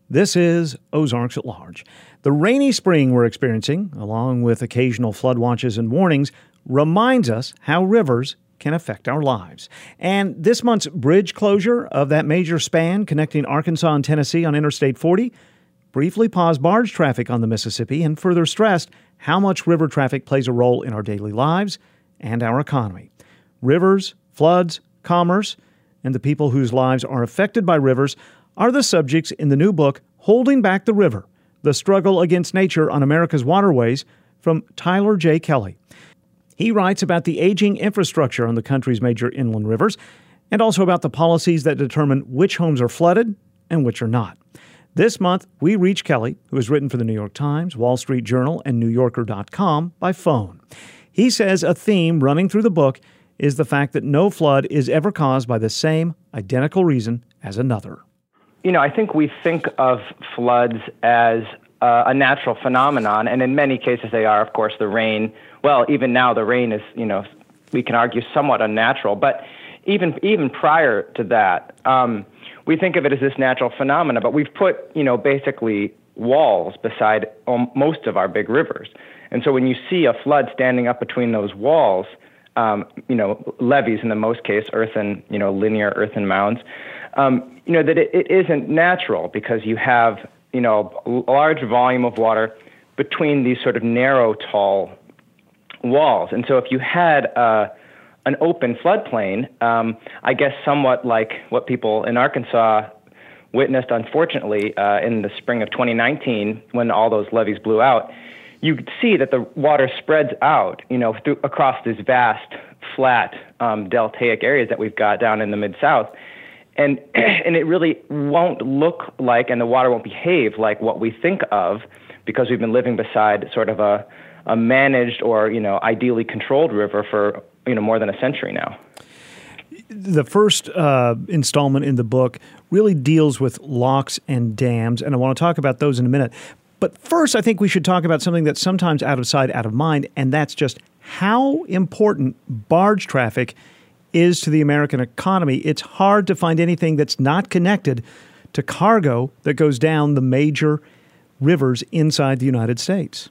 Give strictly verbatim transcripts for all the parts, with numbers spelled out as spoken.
This is Ozarks at Large. The rainy spring we're experiencing, along with occasional flood watches and warnings, reminds us how rivers can affect our lives. And this month's bridge closure of that major span connecting Arkansas and Tennessee on Interstate forty briefly paused barge traffic on the Mississippi and further stressed how much river traffic plays a role in our daily lives and our economy. Rivers, floods, commerce, and the people whose lives are affected by rivers are the subjects in the new book, Holding Back the River, The Struggle Against Nature on America's Waterways, from Tyler J. Kelly. He writes about the aging infrastructure on the country's major inland rivers and also about the policies that determine which homes are flooded and which are not. This month, we reach Kelly, who has written for the New York Times, Wall Street Journal, and New Yorker dot com by phone. He says a theme running through the book is the fact that no flood is ever caused by the same identical reason as another. You know, I think we think of floods as uh, a natural phenomenon, and in many cases they are. Of course, the rain, well, even now the rain is, you know, we can argue somewhat unnatural, but even even prior to that, um, we think of it as this natural phenomena, but we've put, you know, basically walls beside um, most of our big rivers. And so when you see a flood standing up between those walls, um, you know, levees in the most case, earthen, you know, linear earthen mounds, um, you know, that it, it isn't natural because you have, you know, a large volume of water between these sort of narrow, tall walls. And so if you had uh, an open floodplain, um, I guess somewhat like what people in Arkansas witnessed, unfortunately, uh, in the spring of twenty nineteen when all those levees blew out, you could see that the water spreads out, you know, through, across these vast, flat, um, deltaic areas that we've got down in the Mid-South. And and it really won't look like, and the water won't behave like what we think of, because we've been living beside sort of a, a managed or, you know, ideally controlled river for, you know, more than a century now. The first uh, installment in the book really deals with locks and dams, and I want to talk about those in a minute. But first, I think we should talk about something that's sometimes out of sight, out of mind, and that's just how important barge traffic is to the American economy. It's hard to find anything that's not connected to cargo that goes down the major rivers inside the United States.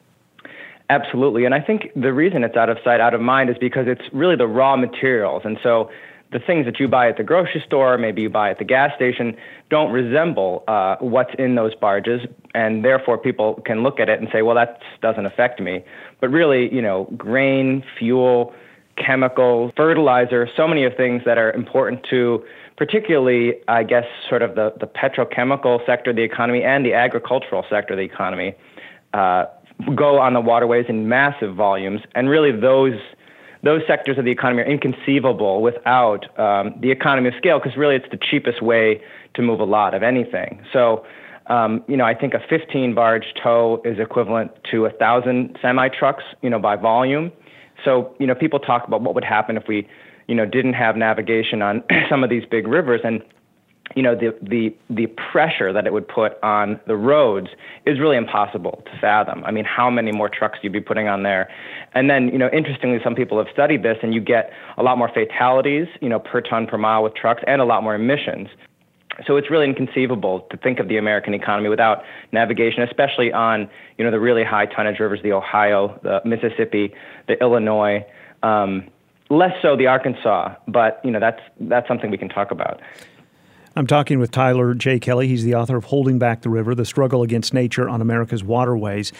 Absolutely. And I think the reason it's out of sight, out of mind is because it's really the raw materials. And so the things that you buy at the grocery store, maybe you buy at the gas station, don't resemble uh, what's in those barges. And therefore, people can look at it and say, well, that doesn't affect me. But really, you know, grain, fuel, chemicals, fertilizer, so many of things that are important to particularly, I guess, sort of the, the petrochemical sector of the economy and the agricultural sector of the economy uh, go on the waterways in massive volumes. And really those those sectors of the economy are inconceivable without um, the economy of scale, because really it's the cheapest way to move a lot of anything. So, um, you know, I think a fifteen barge tow is equivalent to a thousand semi-trucks, you know, by volume. So, you know, people talk about what would happen if we, you know, didn't have navigation on some of these big rivers, and, you know, the, the, the pressure that it would put on the roads is really impossible to fathom. I mean, how many more trucks you'd be putting on there? And then, you know, interestingly, some people have studied this, and you get a lot more fatalities, you know, per ton per mile with trucks, and a lot more emissions. So it's really inconceivable to think of the American economy without navigation, especially on, you know, the really high tonnage rivers, the Ohio, the Mississippi, the Illinois, um, less so the Arkansas, but, you know, that's that's something we can talk about. I'm talking with Tyler J. Kelly. He's the author of Holding Back the River, The Struggle Against Nature on America's Waterways.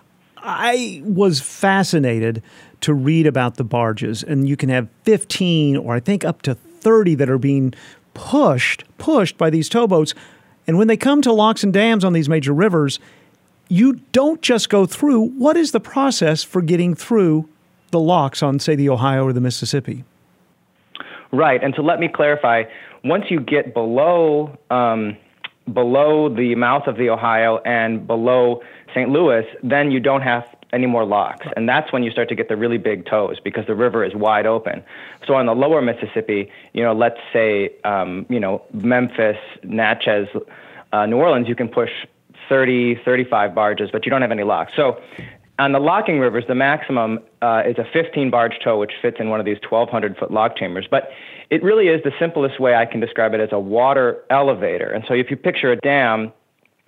I was fascinated to read about the barges, and you can have fifteen or I think up to thirty that are being pushed, pushed by these towboats. And when they come to locks and dams on these major rivers, you don't just go through. What is the process for getting through the locks on, say, the Ohio or the Mississippi? Right. And so let me clarify. Once you get below um, below the mouth of the Ohio and below Saint Louis, then you don't have any more locks. And that's when you start to get the really big tows, because the river is wide open. So on the lower Mississippi, you know, let's say, um, you know, Memphis, Natchez, uh, New Orleans, you can push thirty, thirty-five barges, but you don't have any locks. So on the locking rivers, the maximum uh, is a fifteen barge tow, which fits in one of these twelve hundred foot lock chambers. But it really is the simplest way I can describe it as a water elevator. And so if you picture a dam,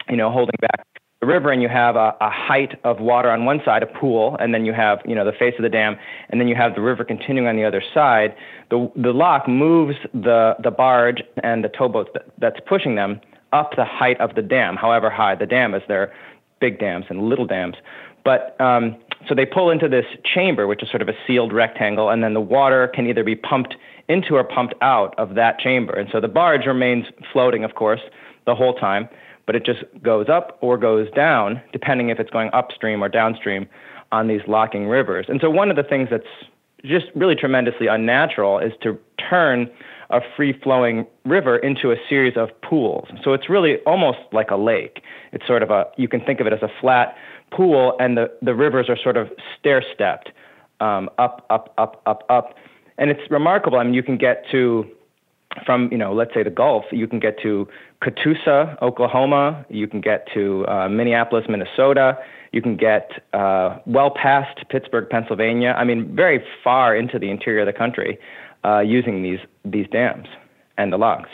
you know, holding back the river, and you have a, a height of water on one side, a pool, and then you have, you know, the face of the dam, and then you have the river continuing on the other side. The the lock moves the the barge and the towboat that, that's pushing them up the height of the dam, however high the dam is. There are big dams and little dams. But um, so they pull into this chamber, which is sort of a sealed rectangle, and then the water can either be pumped into or pumped out of that chamber. And so the barge remains floating, of course, the whole time, but it just goes up or goes down, depending if it's going upstream or downstream on these locking rivers. And so one of the things that's just really tremendously unnatural is to turn a free-flowing river into a series of pools. So it's really almost like a lake. It's sort of a, you can think of it as a flat pool, and the, the rivers are sort of stair-stepped, um, up, up, up, up, up. And it's remarkable. I mean, you can get to, from, you know, let's say the Gulf, you can get to Catoosa, Oklahoma. You can get to uh, Minneapolis, Minnesota. You can get uh, well past Pittsburgh, Pennsylvania. I mean, very far into the interior of the country uh, using these these dams and the locks.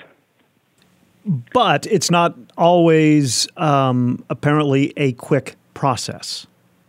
But it's not always um, apparently a quick process.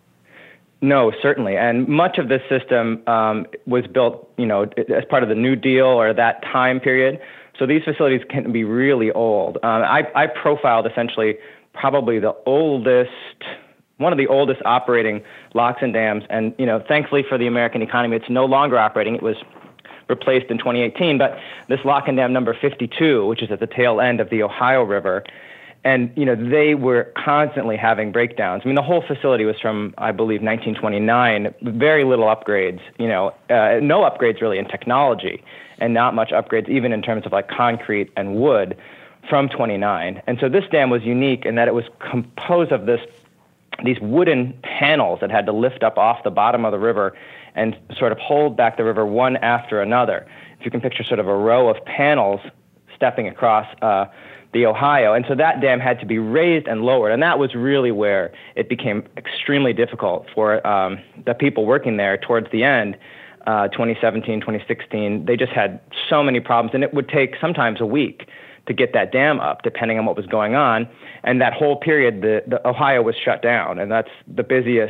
No, certainly. And much of this system um, was built, you know, as part of the New Deal or that time period. So these facilities can be really old. Um, I, I profiled essentially probably the oldest, one of the oldest operating locks and dams. And, you know, thankfully for the American economy, it's no longer operating. It was replaced in twenty eighteen. But this lock and dam number fifty-two, which is at the tail end of the Ohio River, and, you know, they were constantly having breakdowns. I mean, the whole facility was from, I believe, nineteen twenty-nine, very little upgrades, you know, uh, no upgrades really in technology, and not much upgrades even in terms of like concrete and wood from twenty-nine. And so this dam was unique in that it was composed of this these wooden panels that had to lift up off the bottom of the river and sort of hold back the river one after another. If you can picture sort of a row of panels stepping across uh, the Ohio. And so that dam had to be raised and lowered. And that was really where it became extremely difficult for um, the people working there towards the end, uh, twenty seventeen, twenty sixteen. They just had so many problems. And it would take sometimes a week to get that dam up, depending on what was going on. And that whole period, the, the Ohio was shut down. And that's the busiest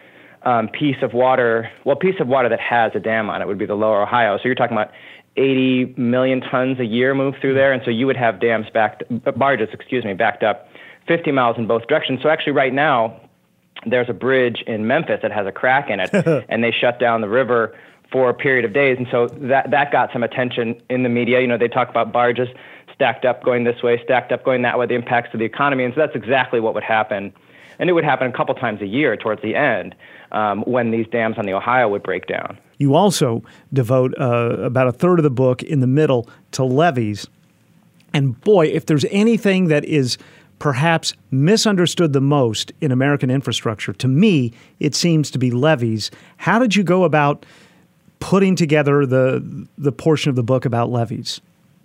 um, piece of water, well, piece of water that has a dam on it would be the lower Ohio. So you're talking about eighty million tons a year move through there. And so you would have dams backed, barges, excuse me, backed up fifty miles in both directions. So actually right now, there's a bridge in Memphis that has a crack in it, and they shut down the river for a period of days. And so that, that got some attention in the media. You know, they talk about barges stacked up going this way, stacked up going that way, the impacts to the economy. And so that's exactly what would happen. And it would happen a couple times a year towards the end um, when these dams on the Ohio would break down. You also devote uh, about a third of the book in the middle to levees. And boy, if there's anything that is perhaps misunderstood the most in American infrastructure, to me, it seems to be levees. How did you go about putting together the the portion of the book about levees?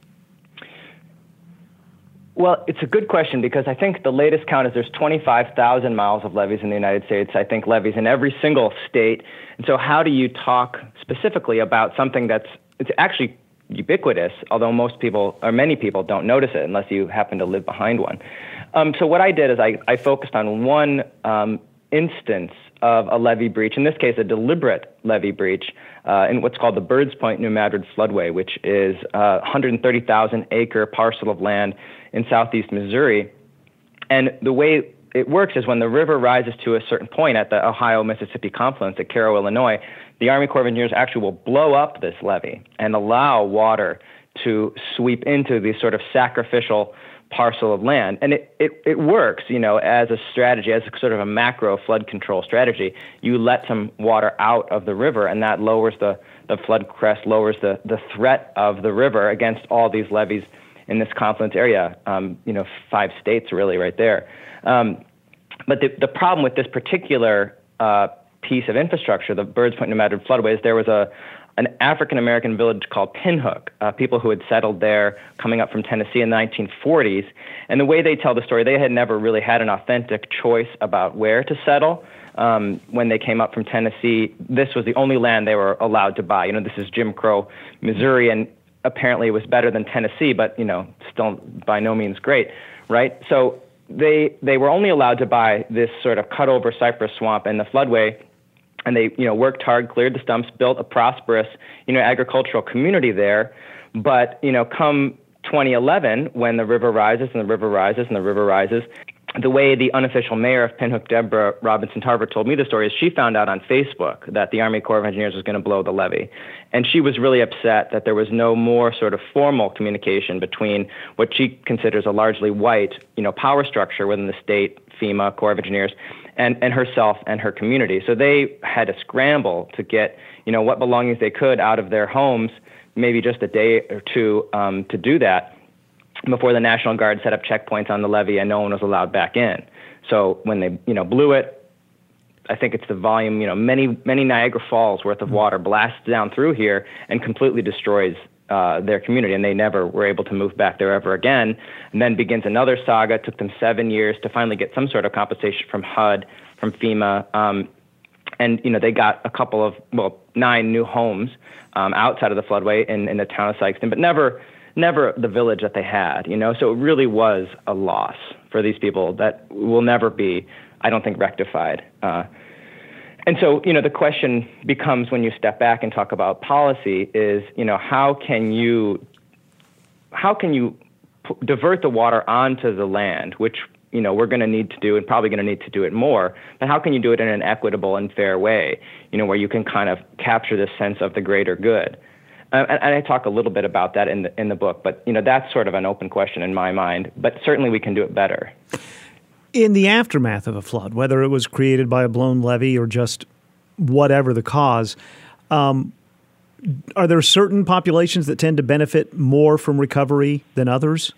Well, it's a good question because I think the latest count is there's twenty-five thousand miles of levees in the United States. I think levees in every single state. And so how do you talk specifically about something that's it's actually ubiquitous, although most people or many people don't notice it unless you happen to live behind one. Um, so what I did is I, I focused on one um, instance of a levee breach, in this case a deliberate levee breach, uh, in what's called the Birds Point New Madrid floodway, which is a one hundred thirty thousand acre parcel of land in southeast Missouri. And the way it works is when the river rises to a certain point at the Ohio-Mississippi confluence at Cairo, Illinois, the Army Corps of Engineers actually will blow up this levee and allow water to sweep into this sort of sacrificial parcel of land. And it, it, it works, you know, as a strategy, as a sort of a macro flood control strategy. You let some water out of the river, and that lowers the, the flood crest, lowers the, the threat of the river against all these levees in this confluence area, um, you know, five states really right there. Um, but the, the problem with this particular uh, piece of infrastructure, the Birds Point New Madrid floodway, is there was a an African-American village called Pinhook, uh, people who had settled there coming up from Tennessee in the nineteen forties. And the way they tell the story, they had never really had an authentic choice about where to settle. Um, when they came up from Tennessee, this was the only land they were allowed to buy. You know, this is Jim Crow, Missouri, and apparently it was better than Tennessee, but, you know, still by no means great, right? So they they were only allowed to buy this sort of cut over cypress swamp in the floodway, and they you know worked hard, cleared the stumps, built a prosperous you know agricultural community there. But you know, come twenty eleven, when the river rises and the river rises and the river rises, the way the unofficial mayor of Pinhook, Deborah Robinson Tarver, told me the story is she found out on Facebook that the Army Corps of Engineers was going to blow the levee. And she was really upset that there was no more sort of formal communication between what she considers a largely white, you know, power structure within the state, FEMA, Corps of Engineers, and, and herself and her community. So they had to scramble to get, you know, what belongings they could out of their homes, maybe just a day or two um, to do that, before the National Guard set up checkpoints on the levee and no one was allowed back in. So when they, you know, blew it, I think it's the volume, you know, many, many Niagara Falls worth of water blasts down through here and completely destroys uh, their community, and they never were able to move back there ever again. And then begins another saga. It took them seven years to finally get some sort of compensation from H U D, from FEMA, um, and, you know, they got a couple of, well, nine new homes um, outside of the floodway in, in the town of Sikeston, but never never the village that they had, you know, so it really was a loss for these people that will never be, I don't think, rectified. Uh, and so, you know, the question becomes, when you step back and talk about policy, is, you know, how can you, how can you p- divert the water onto the land, which, you know, we're going to need to do and probably going to need to do it more, but how can you do it in an equitable and fair way, you know, where you can kind of capture this sense of the greater good? Uh, and, and I talk a little bit about that in the in the book, but you know that's sort of an open question in my mind. But certainly we can do it better. In the aftermath of a flood, whether it was created by a blown levee or just whatever the cause, um, are there certain populations that tend to benefit more from recovery than others?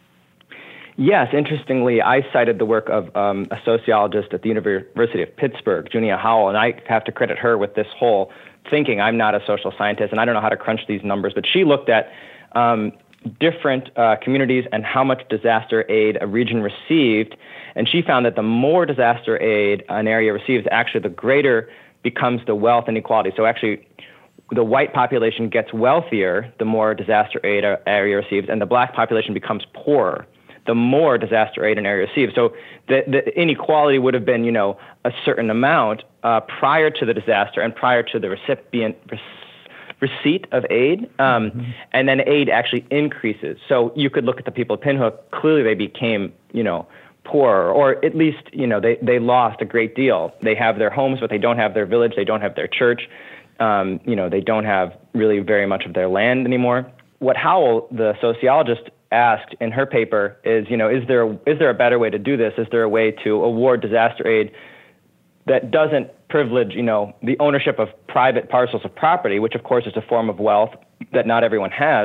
Yes, interestingly, I cited the work of um, a sociologist at the University of Pittsburgh, Junia Howell, and I have to credit her with this whole thinking. I'm not a social scientist, and I don't know how to crunch these numbers, but she looked at um, different uh, communities and how much disaster aid a region received, and she found that the more disaster aid an area receives, actually the greater becomes the wealth inequality. So actually, the white population gets wealthier the more disaster aid an area receives, and the black population becomes poorer the more disaster aid an area receives. So the, the inequality would have been, you know, a certain amount uh, prior to the disaster and prior to the recipient receipt of aid, um, mm-hmm. and then aid actually increases. So you could look at the people of Pinhook. Clearly, they became, you know, poorer, or at least, you know, they they lost a great deal. They have their homes, but they don't have their village. They don't have their church. Um, you know, they don't have really very much of their land anymore. What Howell, the sociologist, asked in her paper is, you know, is there is there a better way to do this? Is there a way to award disaster aid that doesn't privilege, you know, the ownership of private parcels of property, which of course is a form of wealth that not everyone has?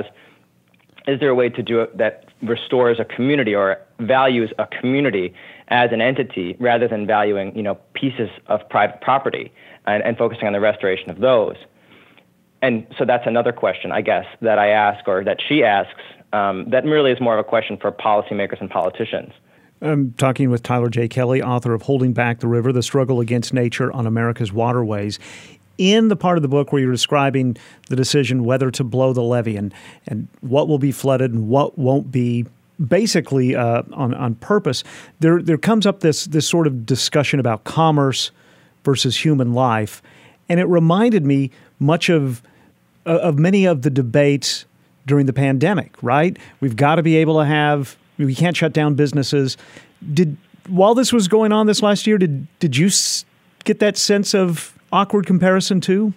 Is there a way to do it that restores a community or values a community as an entity rather than valuing, you know, pieces of private property and, and focusing on the restoration of those? And so that's another question, I guess, that I ask, or that she asks, um, that really is more of a question for policymakers and politicians. I'm talking with Tyler J. Kelly, author of Holding Back the River, The Struggle Against Nature on America's Waterways. In the part of the book where you're describing the decision whether to blow the levee and, and what will be flooded and what won't be, basically uh, on, on purpose, there there comes up this this sort of discussion about commerce versus human life. And it reminded me much of of many of the debates during the pandemic, right? We've got to be able to have, we can't shut down businesses. Did, while this was going on this last year, did did you s- get that sense of awkward comparison too?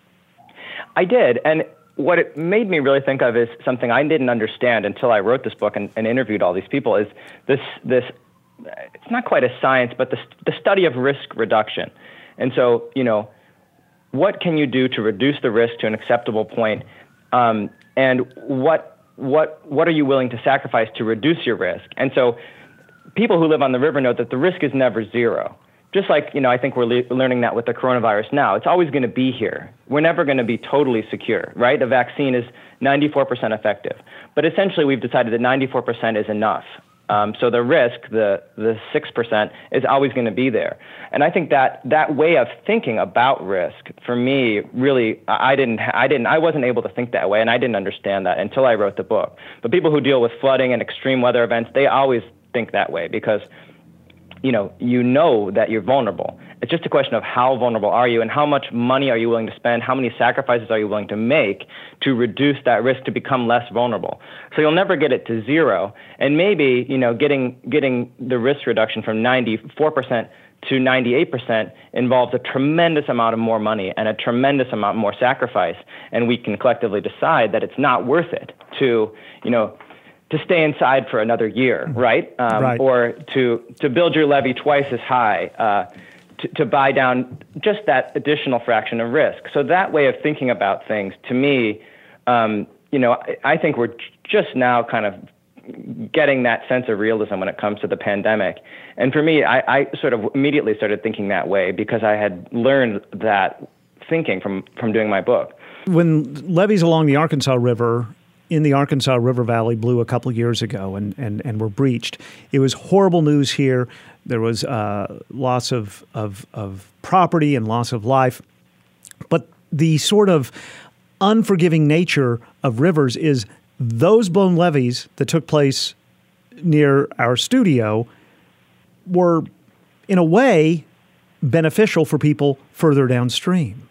I did. And what it made me really think of is something I didn't understand until I wrote this book and, and interviewed all these people, is this, this, it's not quite a science, but the, the study of risk reduction. And so, you know, what can you do to reduce the risk to an acceptable point? Um, and what what what are you willing to sacrifice to reduce your risk? And so people who live on the river know that the risk is never zero. Just like, you know, I think we're le- learning that with the coronavirus now. It's always going to be here. We're never going to be totally secure, right? The vaccine is ninety-four percent effective. But essentially, we've decided that ninety-four percent is enough. Um, so the risk, the the six percent, is always going to be there. And I think that that way of thinking about risk, for me, really, I didn't, I didn't, I wasn't able to think that way, and I didn't understand that until I wrote the book. But people who deal with flooding and extreme weather events, they always think that way, because you know, you know that you're vulnerable. It's just a question of how vulnerable are you and how much money are you willing to spend, how many sacrifices are you willing to make to reduce that risk to become less vulnerable. So you'll never get it to zero. And maybe, you know, getting getting the risk reduction from ninety-four percent to ninety-eight percent involves a tremendous amount of more money and a tremendous amount more sacrifice. And we can collectively decide that it's not worth it to, you know, to stay inside for another year, right? Um, right. Or to, to build your levee twice as high, uh, to, to buy down just that additional fraction of risk. So that way of thinking about things, to me, um, you know, I, I think we're just now kind of getting that sense of realism when it comes to the pandemic. And for me, I, I sort of immediately started thinking that way because I had learned that thinking from, from doing my book. When levees along the Arkansas River in the Arkansas River Valley blew a couple of years ago and, and, and were breached, it was horrible news here. There was uh, loss of, of, of property and loss of life. But the sort of unforgiving nature of rivers is those blown levees that took place near our studio were, in a way, beneficial for people further downstream.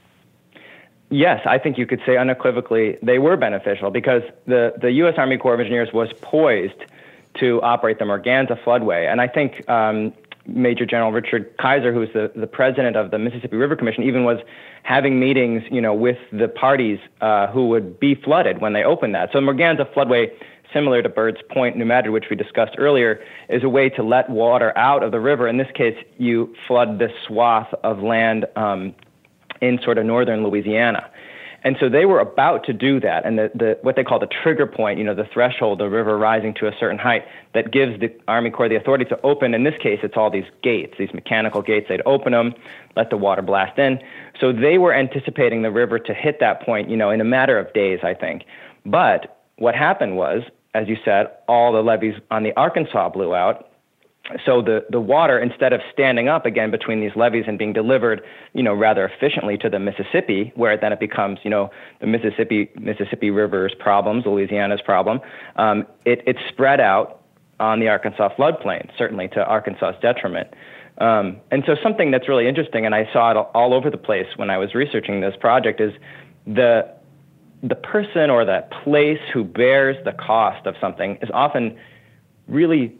Yes, I think you could say unequivocally they were beneficial because the, the U S Army Corps of Engineers was poised to operate the Merganza floodway. And I think um, Major General Richard Kaiser, who was the, the president of the Mississippi River Commission, even was having meetings, you know, with the parties uh, who would be flooded when they opened that. So the Merganza floodway, similar to Bird's Point, New Madrid, which we discussed earlier, is a way to let water out of the river. In this case, you flood this swath of land um, in sort of northern Louisiana. And so they were about to do that. And the, the what they call the trigger point, you know, the threshold, the river rising to a certain height that gives the Army Corps the authority to open. In this case, it's all these gates, these mechanical gates. They'd open them, let the water blast in. So they were anticipating the river to hit that point, you know, in a matter of days, I think. But what happened was, as you said, all the levees on the Arkansas blew out. So the, the water, instead of standing up again between these levees and being delivered, you know, rather efficiently to the Mississippi, where then it becomes, you know, the Mississippi Mississippi River's problems, Louisiana's problem, um, it, it spread out on the Arkansas floodplain, certainly to Arkansas's detriment. Um, and so something that's really interesting, and I saw it all over the place when I was researching this project, is the the person or the place who bears the cost of something is often really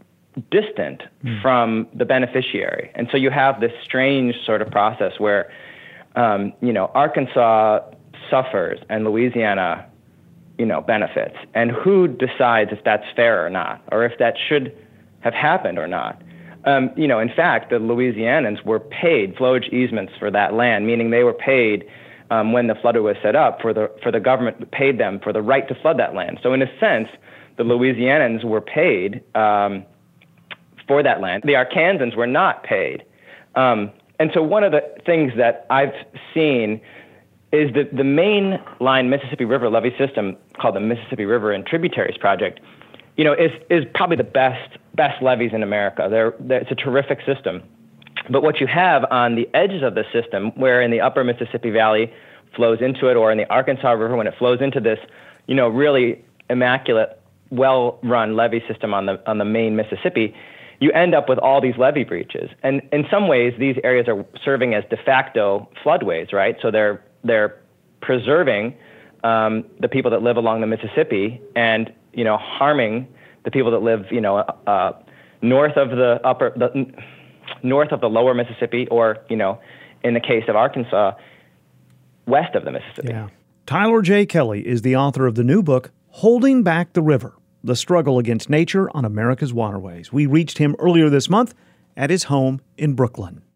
distant mm. from the beneficiary. And so you have this strange sort of process where, um, you know, Arkansas suffers and Louisiana, you know, benefits. And who decides if that's fair or not, or if that should have happened or not? Um, you know, in fact, the Louisianans were paid flowage easements for that land, meaning they were paid um, when the floodway was set up for the for the government paid them for the right to flood that land. So in a sense, the Louisianans were paid um, for that land. The Arkansans were not paid. Um, and so one of the things that I've seen is that the main line Mississippi River levee system, called the Mississippi River and Tributaries Project, you know, is is probably the best best levees in America. They're, they're, it's a terrific system. But what you have on the edges of the system, where in the upper Mississippi Valley flows into it, or in the Arkansas River when it flows into this, you know, really immaculate, well-run levee system on the on the main Mississippi, you end up with all these levee breaches. And in some ways, these areas are serving as de facto floodways, right? So they're they're preserving um, the people that live along the Mississippi and, you know, harming the people that live, you know, uh, north of the upper, the, north of the lower Mississippi, or, you know, in the case of Arkansas, west of the Mississippi. Yeah. Tyler J. Kelly is the author of the new book, Holding Back the River: The Struggle Against Nature on America's Waterways. We reached him earlier this month at his home in Brooklyn.